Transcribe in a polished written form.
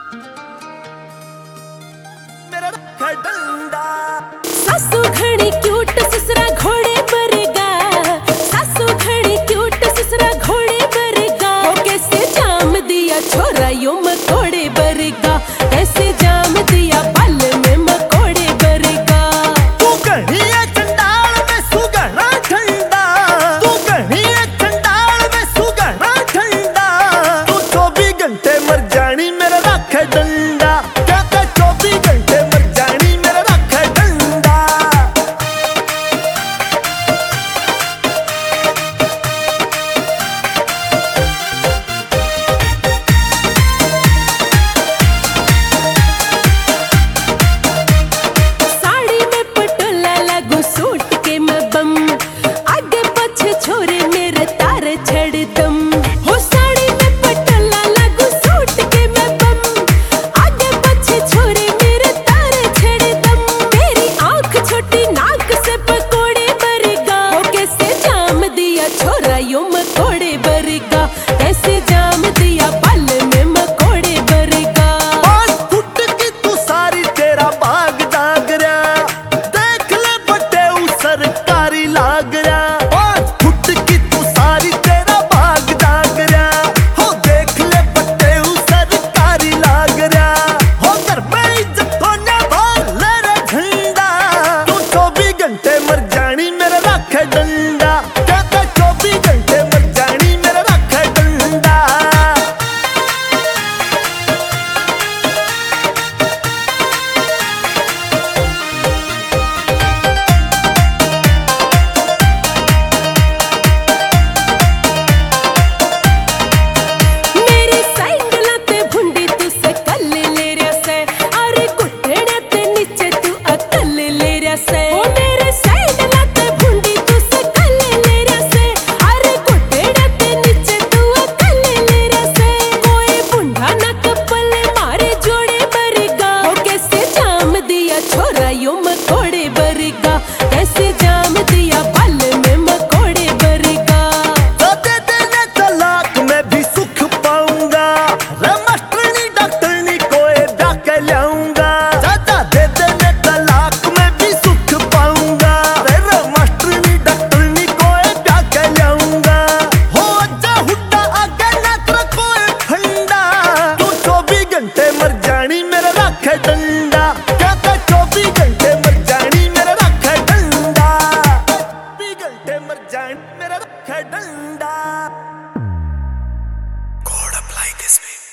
मेरा रखा डंडा। सासू घणी क्यूट ससुरा घोड़े बरेगा, सासू घणी क्यूट ससुरा घोड़े बरेगा। वो कैसे जाम दिया छोरा यो मकोड़े बरेगा, कैसे जाम दिया बाल में मकोड़े बरेगा। तू घणी है चंडाल में सुगना ठंडा, तू घणी है चंडाल में सुगना ठंडा। तू 24 घंटे मर जानी मेरा रखा डंडा, कहता 24 घंटे मर जानी मेरा रखा डंडा। साड़ी में पटोला लागू सूट के मैं बम, आगे पीछे छोरे मेरे तार छड़ दम। हो साड़ी में पटोला लागू सूट के मैं बम, आगे पीछे छोरे मेरे तार छड़ दम। मेरी आंख छोटी नाक से पकोड़े बरेगा, वो कैसे जाम दिया छोरा यो मकोड़े बरेगा, कैसे जाम दिया बाल में मकोड़े बरेगा। 5 फुट की तू सारी तेरा बाग जाग रहा, देख ले बटे सरकारी लाग रहा। 5 फुट की तू सारी तेरा बाग जाग रहा, हो देख ले बटे सरकारी लाग रहा। हो घर में इज्जत होने भाल ले रे झंडा, तू 24 घंटे मर जानी मेरा रखा डंडा, कहता 24 घंटे मर जानी मेरा रखा डंडा। मेरी सैंडला ते भुंडी तू सकल ले रया से, अरे घुटने ते नीचे तू अकल ले रया से। ओ मेरे सैंडला ते भुंडी तू सकल ले रया से, अरे घुटने ते नीचे तू अकल ले रया से। कोई बुंडा ना कपल मारे जोड़े बरेगा, ओ कैसे जाम दिया छोरा यो मकोड़े बरेगा, कैसे जाम दिया बाल में मकोड़े बरेगा। दे देने तलाक मैं भी सुख पाऊंगा, रे मास्टरनी डॉक्टरनी कोई डाके लाऊंगा। दादा दे देने तलाक मैं भी सुख पाऊंगा, रे मास्टरनी डॉक्टरनी कोई डाके लाऊंगा। हो जा हुड्डा आगे ना तेरा कोई फंडा, तू 24 घंटे मर जानी मेरा रखा डंडा, कहता 24 घंटे मर जानी मेरा रखा डंडा। 24 घंटे मर जानी मेरा रखा डंडा। God apply this way.